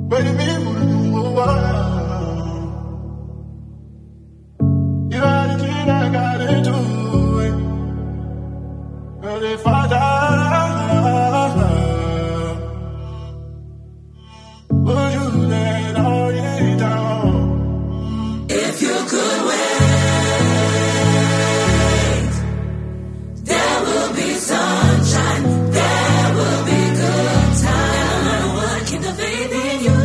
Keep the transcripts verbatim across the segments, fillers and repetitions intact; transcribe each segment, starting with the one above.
Baby, you are the thing I gotta do. But if I die, would you let all you down? If you could wait, there will be sunshine, there will be good time. I would keep the faith in you.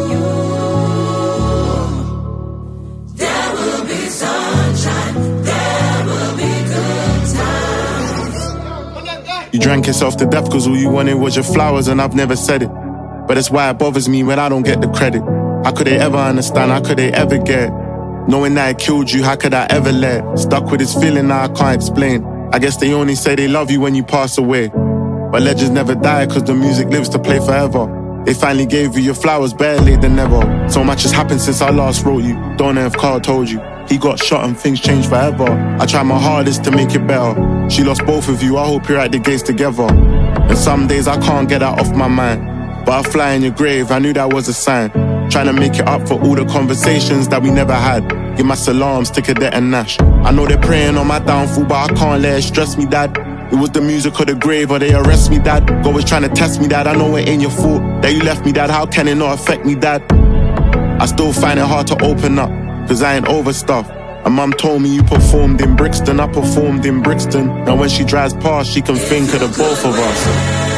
There will be sunshine, there will be good times. You drank yourself to death cause all you wanted was your flowers, and I've never said it. But it's why it bothers me when I don't get the credit. How could they ever understand? How could they ever get? Knowing that it killed you, how could I ever let? Stuck with this feeling that I can't explain. I guess they only say they love you when you pass away. But legends never die cause the music lives to play forever. They finally gave you your flowers, better late than never. So much has happened since I last wrote you. Don't know if Carl told you. He got shot and things changed forever. I tried my hardest to make it better. She lost both of you, I hope you're at the gates together. And some days I can't get that off my mind. But I fly in your grave, I knew that was a sign. Trying to make it up for all the conversations that we never had. Give my salams to Cadet and Nash. I know they're praying on my downfall, but I can't let it stress me, Dad. It was the music or the grave, or they arrest me, Dad. God was trying to test me, Dad. I know it ain't your fault that you left me, Dad. How can it not affect me, Dad? I still find it hard to open up, cause I ain't over stuff. And Mum told me you performed in Brixton, I performed in Brixton. Now when she drives past, she can think of the both of us.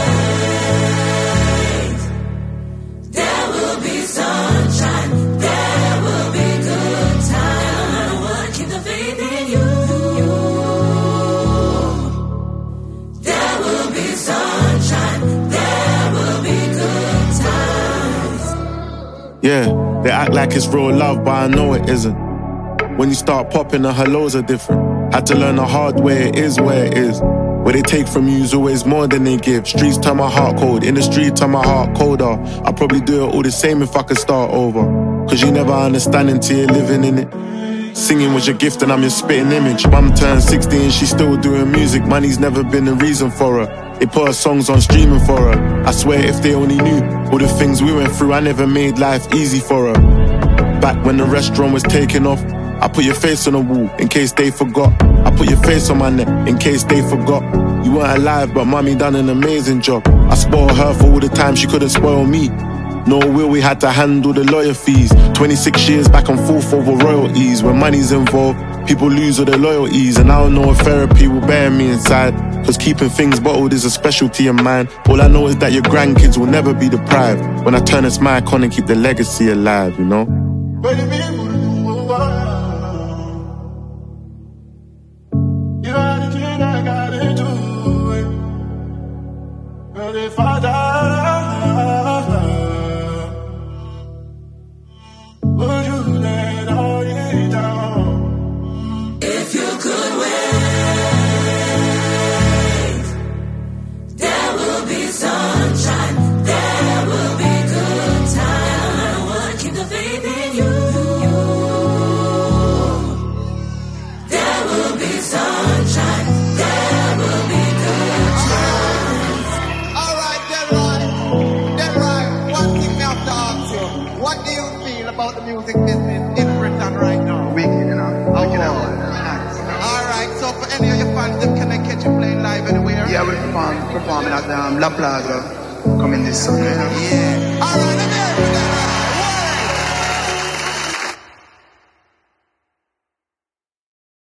Yeah, they act like it's real love, but I know it isn't. When you start popping, the hellos are different. Had to learn the hard way, it is where it is. What they take from you is always more than they give. Streets turn my heart cold, in the street turn my heart colder. I'd probably do it all the same if I could start over. Cause you never understand until you're living in it. Singing was your gift and I'm your spitting image. Mum turned sixty and she's still doing music. Money's never been the reason for her. They put her songs on streaming for her. I swear if they only knew all the things we went through, I never made life easy for her. Back when the restaurant was taking off, I put your face on the wall in case they forgot. I put your face on my neck in case they forgot. You weren't alive but Mummy done an amazing job. I spoiled her for all the time she couldn't spoil me. No will, we had to handle the lawyer fees. twenty-six years back and forth over royalties. When money's involved, people lose all their loyalties. And I don't know if therapy will bear me inside, cause keeping things bottled is a specialty of mine. All I know is that your grandkids will never be deprived when I turn this mic on and keep the legacy alive, you know? Baby, you are the thing I gotta do. But if I die, would you let all you down? If you could wait, there will be sunshine, there will be good time. I would keep the faith in you. There will be sunshine, there will be good times. Alright, then right, then right. One thing I have to ask you. What do you feel about the music business in Britain right now? Wicked, you know. Oh, Wicked, wow. nice. Alright, so for any of your fans, them can I catch you playing live anywhere? Yeah, we're perform, performing at um, La Plaza coming this summer, you know. Yeah. Alright, I'm here.